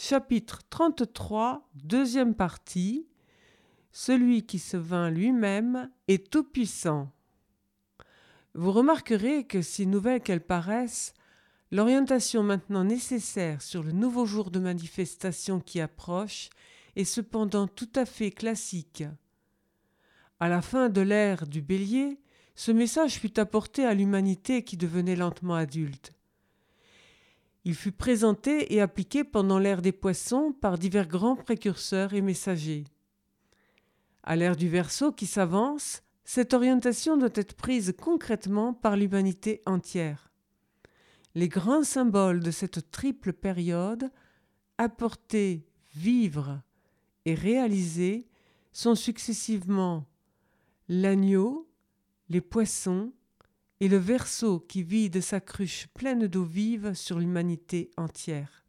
Chapitre 33, deuxième partie. Celui qui se vainc lui-même est tout-puissant. Vous remarquerez que, si nouvelle qu'elle paraisse, l'orientation maintenant nécessaire sur le nouveau jour de manifestation qui approche est cependant tout à fait classique. À la fin de l'ère du Bélier, ce message fut apporté à l'humanité qui devenait lentement adulte. Il fut présenté et appliqué pendant l'ère des Poissons par divers grands précurseurs et messagers. À l'ère du Verseau qui s'avance, cette orientation doit être prise concrètement par l'humanité entière. Les grands symboles de cette triple période, apporter, vivre et réaliser, sont successivement l'agneau, les poissons et le Verseau qui vide sa cruche pleine d'eau vive sur l'humanité entière.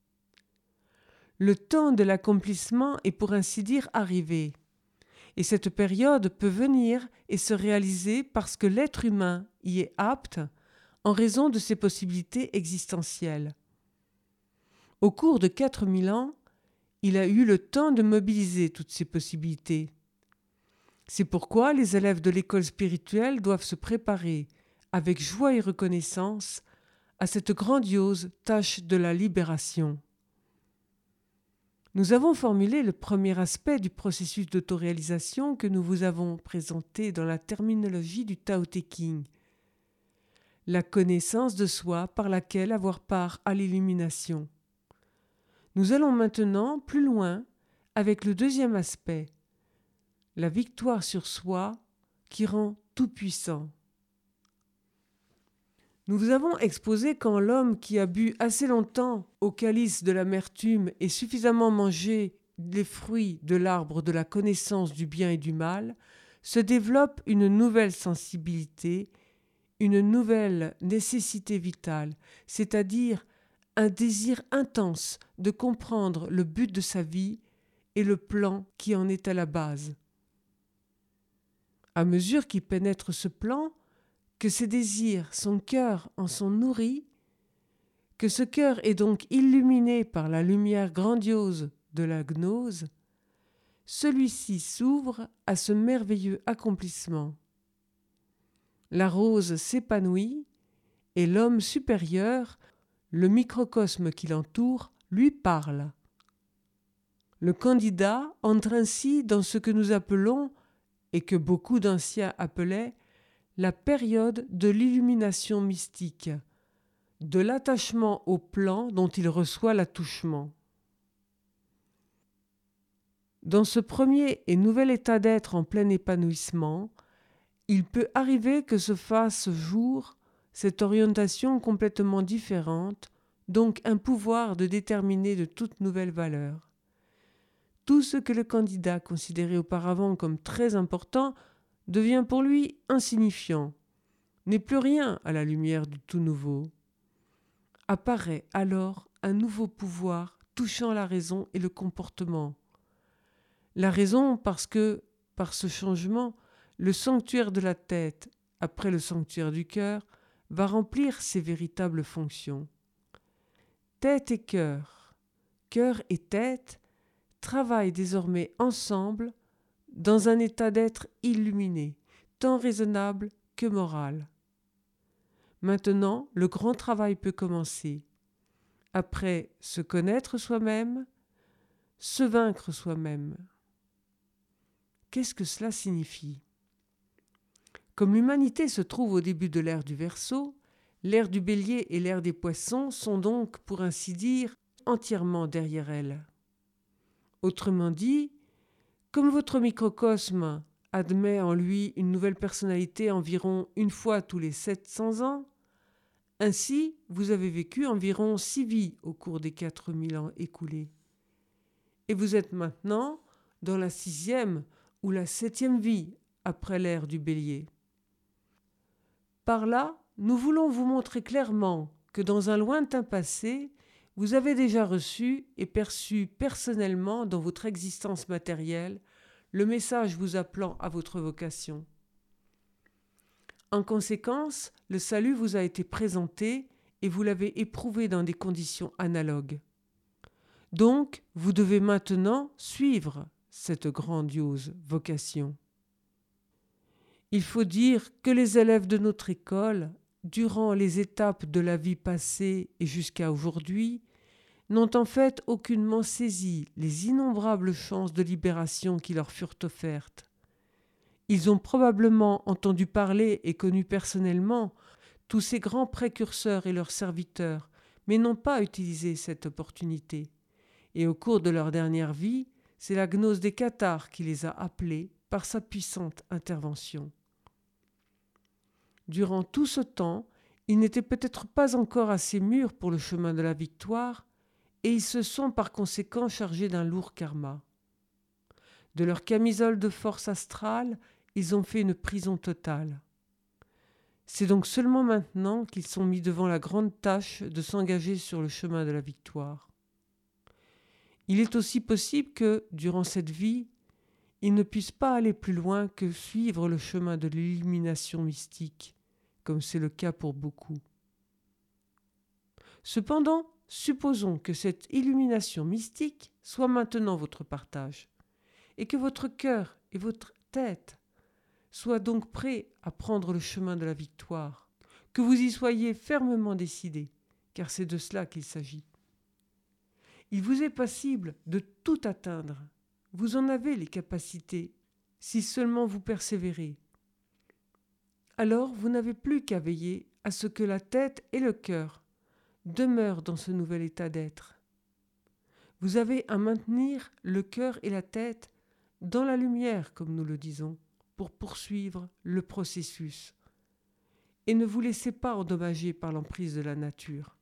Le temps de l'accomplissement est pour ainsi dire arrivé, et cette période peut venir et se réaliser parce que l'être humain y est apte en raison de ses possibilités existentielles. Au cours de 4000 ans, il a eu le temps de mobiliser toutes ces possibilités. C'est pourquoi les élèves de l'école spirituelle doivent se préparer avec joie et reconnaissance à cette grandiose tâche de la libération. Nous avons formulé le premier aspect du processus d'autoréalisation que nous vous avons présenté dans la terminologie du Tao Te Ching, la connaissance de soi par laquelle avoir part à l'illumination. Nous allons maintenant plus loin avec le deuxième aspect, la victoire sur soi qui rend tout puissant. Nous vous avons exposé quand l'homme qui a bu assez longtemps au calice de l'amertume et suffisamment mangé les fruits de l'arbre de la connaissance du bien et du mal, se développe une nouvelle sensibilité, une nouvelle nécessité vitale, c'est-à-dire un désir intense de comprendre le but de sa vie et le plan qui en est à la base. À mesure qu'il pénètre ce plan, que ses désirs, son cœur en sont nourris, que ce cœur est donc illuminé par la lumière grandiose de la gnose, celui-ci s'ouvre à ce merveilleux accomplissement. La rose s'épanouit et l'homme supérieur, le microcosme qui l'entoure, lui parle. Le candidat entre ainsi dans ce que nous appelons, et que beaucoup d'anciens appelaient, la période de l'illumination mystique, de l'attachement au plan dont il reçoit l'attouchement. Dans ce premier et nouvel état d'être en plein épanouissement, il peut arriver que se fasse jour cette orientation complètement différente, donc un pouvoir de déterminer de toute nouvelle valeur. Tout ce que le candidat considérait auparavant comme très important devient pour lui insignifiant, n'est plus rien à la lumière du tout nouveau. Apparaît alors un nouveau pouvoir touchant la raison et le comportement. La raison parce que, par ce changement, le sanctuaire de la tête, après le sanctuaire du cœur, va remplir ses véritables fonctions. Tête et cœur et tête travaillent désormais ensemble dans un état d'être illuminé, tant raisonnable que moral. Maintenant, le grand travail peut commencer. Après se connaître soi-même, se vaincre soi-même. Qu'est-ce que cela signifie ? Comme l'humanité se trouve au début de l'ère du Verseau, l'ère du Bélier et l'ère des Poissons sont donc, pour ainsi dire, entièrement derrière elle. Autrement dit, comme votre microcosme admet en lui une nouvelle personnalité environ une fois tous les 700 ans, ainsi vous avez vécu environ 6 vies au cours des 4000 ans écoulés. Et vous êtes maintenant dans la 6e ou la 7e vie après l'ère du Bélier. Par là, nous voulons vous montrer clairement que dans un lointain passé, vous avez déjà reçu et perçu personnellement dans votre existence matérielle le message vous appelant à votre vocation. En conséquence, le salut vous a été présenté et vous l'avez éprouvé dans des conditions analogues. Donc, vous devez maintenant suivre cette grandiose vocation. Il faut dire que les élèves de notre école, durant les étapes de la vie passée et jusqu'à aujourd'hui, n'ont en fait aucunement saisi les innombrables chances de libération qui leur furent offertes. Ils ont probablement entendu parler et connu personnellement tous ces grands précurseurs et leurs serviteurs, mais n'ont pas utilisé cette opportunité. Et au cours de leur dernière vie, c'est la gnose des cathares qui les a appelés par sa puissante intervention. Durant tout ce temps, ils n'étaient peut-être pas encore assez mûrs pour le chemin de la victoire, et ils se sont par conséquent chargés d'un lourd karma. De leur camisole de force astrale, ils ont fait une prison totale. C'est donc seulement maintenant qu'ils sont mis devant la grande tâche de s'engager sur le chemin de la victoire. Il est aussi possible que, durant cette vie, ils ne puissent pas aller plus loin que suivre le chemin de l'illumination mystique, comme c'est le cas pour beaucoup. Cependant, supposons que cette illumination mystique soit maintenant votre partage, et que votre cœur et votre tête soient donc prêts à prendre le chemin de la victoire, que vous y soyez fermement décidés, car c'est de cela qu'il s'agit. Il vous est possible de tout atteindre. Vous en avez les capacités, si seulement vous persévérez. Alors vous n'avez plus qu'à veiller à ce que la tête et le cœur demeurent dans ce nouvel état d'être. Vous avez à maintenir le cœur et la tête dans la lumière, comme nous le disons, pour poursuivre le processus. Et ne vous laissez pas endommager par l'emprise de la nature.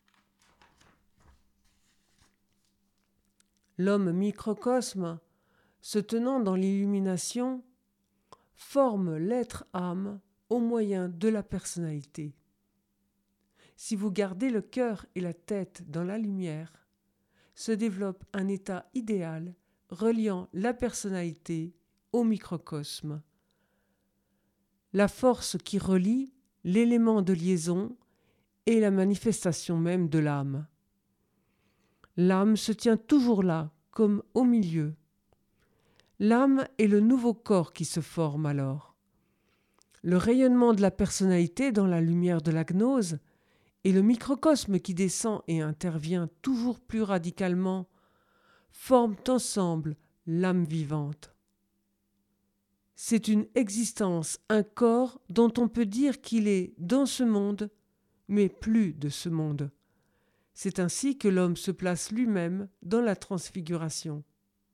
L'homme microcosme, se tenant dans l'illumination, forme l'être-âme au moyen de la personnalité. Si vous gardez le cœur et la tête dans la lumière, se développe un état idéal reliant la personnalité au microcosme. La force qui relie l'élément de liaison et la manifestation même de l'âme. L'âme se tient toujours là, comme au milieu. L'âme est le nouveau corps qui se forme alors. Le rayonnement de la personnalité dans la lumière de la gnose et le microcosme qui descend et intervient toujours plus radicalement forment ensemble l'âme vivante. C'est une existence, un corps dont on peut dire qu'il est dans ce monde, mais plus de ce monde. C'est ainsi que l'homme se place lui-même dans la transfiguration.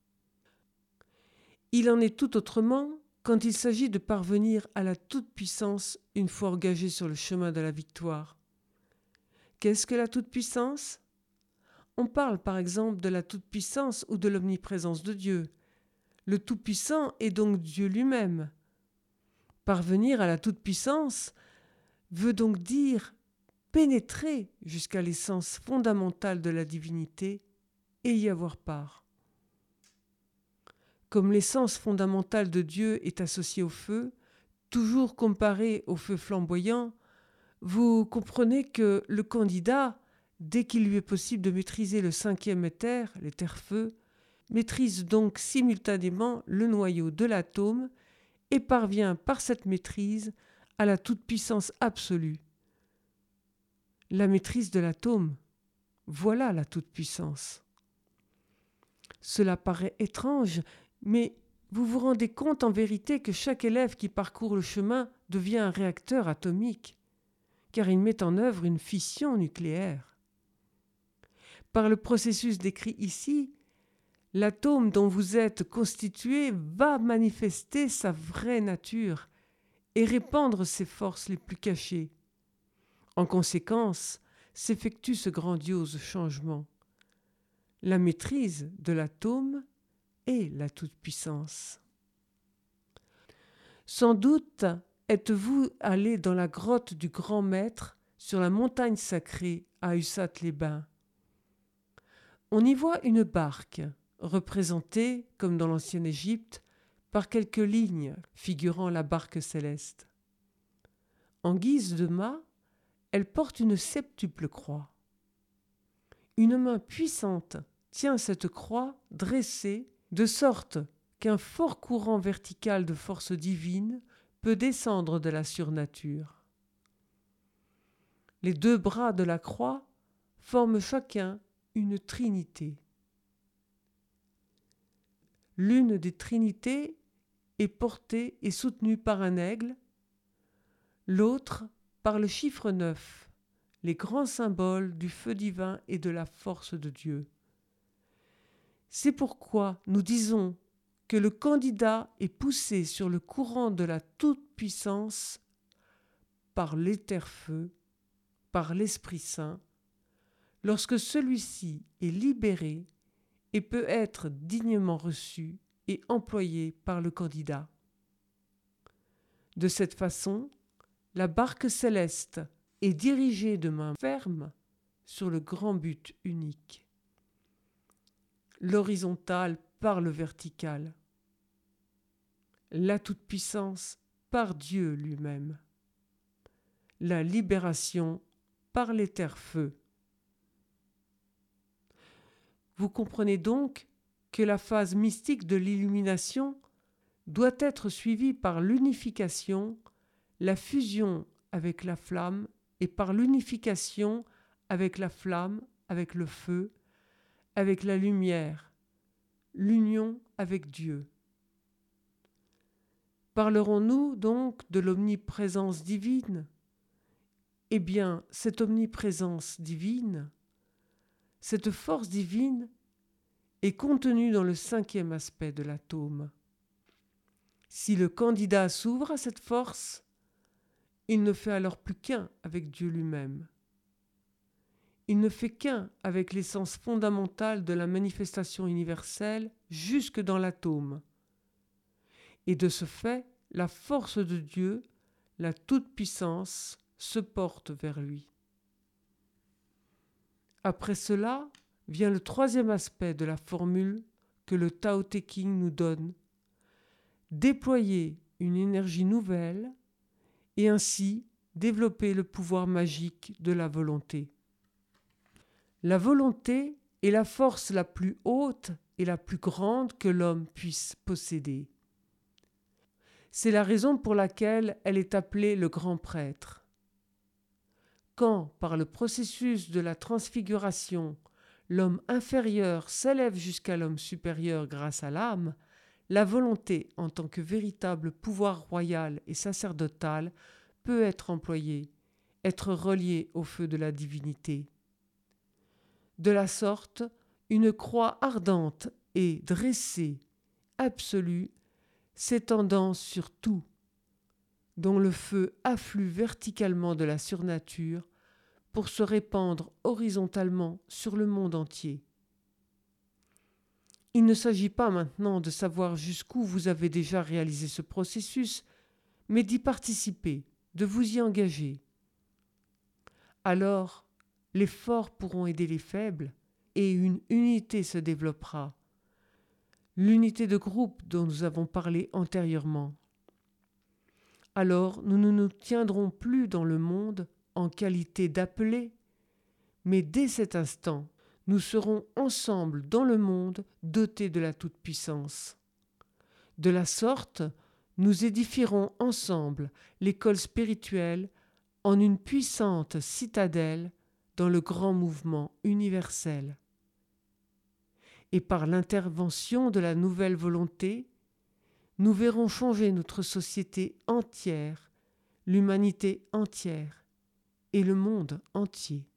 Il en est tout autrement quand il s'agit de parvenir à la toute-puissance une fois engagé sur le chemin de la victoire. Qu'est-ce que la toute-puissance ? On parle par exemple de la toute-puissance ou de l'omniprésence de Dieu. Le Tout-Puissant est donc Dieu lui-même. Parvenir à la toute-puissance veut donc dire pénétrer jusqu'à l'essence fondamentale de la divinité et y avoir part. Comme l'essence fondamentale de Dieu est associée au feu, toujours comparée au feu flamboyant, vous comprenez que le candidat, dès qu'il lui est possible de maîtriser le cinquième éther, l'éther-feu, maîtrise donc simultanément le noyau de l'atome et parvient par cette maîtrise à la toute-puissance absolue. La maîtrise de l'atome, voilà la toute-puissance. Cela paraît étrange, mais vous vous rendez compte en vérité que chaque élève qui parcourt le chemin devient un réacteur atomique, car il met en œuvre une fission nucléaire. Par le processus décrit ici, l'atome dont vous êtes constitué va manifester sa vraie nature et répandre ses forces les plus cachées. En conséquence, s'effectue ce grandiose changement. La maîtrise de l'atome et la toute-puissance. Sans doute êtes-vous allé dans la grotte du grand maître sur la montagne sacrée à Ussat-les-Bains. On y voit une barque, représentée, comme dans l'ancienne Égypte, par quelques lignes figurant la barque céleste. En guise de mât, elle porte une septuple croix. Une main puissante tient cette croix dressée de sorte qu'un fort courant vertical de force divine peut descendre de la surnature. Les deux bras de la croix forment chacun une trinité. L'une des trinités est portée et soutenue par un aigle, l'autre par le chiffre 9, les grands symboles du feu divin et de la force de Dieu. C'est pourquoi nous disons que le candidat est poussé sur le courant de la toute-puissance par l'éther-feu, par l'Esprit Saint, lorsque celui-ci est libéré et peut être dignement reçu et employé par le candidat. De cette façon, la barque céleste est dirigée de main ferme sur le grand but unique. L'horizontal par le vertical. La toute-puissance par Dieu lui-même. La libération par l'éther-feu. Vous comprenez donc que la phase mystique de l'illumination doit être suivie par l'unification, la fusion avec la flamme et par l'unification avec la flamme, avec le feu, avec la lumière, l'union avec Dieu. Parlerons-nous donc de l'omniprésence divine ? Eh bien, cette omniprésence divine, cette force divine est contenue dans le 5e aspect de l'atome. Si le candidat s'ouvre à cette force, il ne fait alors plus qu'un avec Dieu lui-même. Il ne fait qu'un avec l'essence fondamentale de la manifestation universelle jusque dans l'atome. Et de ce fait, la force de Dieu, la toute-puissance, se porte vers lui. Après cela, vient le 3e aspect de la formule que le Tao Te Ching nous donne. Déployer une énergie nouvelle et ainsi développer le pouvoir magique de la volonté. La volonté est la force la plus haute et la plus grande que l'homme puisse posséder. C'est la raison pour laquelle elle est appelée le grand prêtre. Quand, par le processus de la transfiguration, l'homme inférieur s'élève jusqu'à l'homme supérieur grâce à l'âme, la volonté, en tant que véritable pouvoir royal et sacerdotal, peut être employée, être reliée au feu de la divinité. De la sorte, une croix ardente est dressée, absolue, s'étendant sur tout, dont le feu afflue verticalement de la surnature pour se répandre horizontalement sur le monde entier. Il ne s'agit pas maintenant de savoir jusqu'où vous avez déjà réalisé ce processus, mais d'y participer, de vous y engager. Alors, les forts pourront aider les faibles et une unité se développera. L'unité de groupe dont nous avons parlé antérieurement. Alors nous ne nous tiendrons plus dans le monde en qualité d'appelés, mais dès cet instant, nous serons ensemble dans le monde dotés de la toute-puissance. De la sorte, nous édifierons ensemble l'école spirituelle en une puissante citadelle dans le grand mouvement universel. Et par l'intervention de la nouvelle volonté, nous verrons changer notre société entière, l'humanité entière et le monde entier.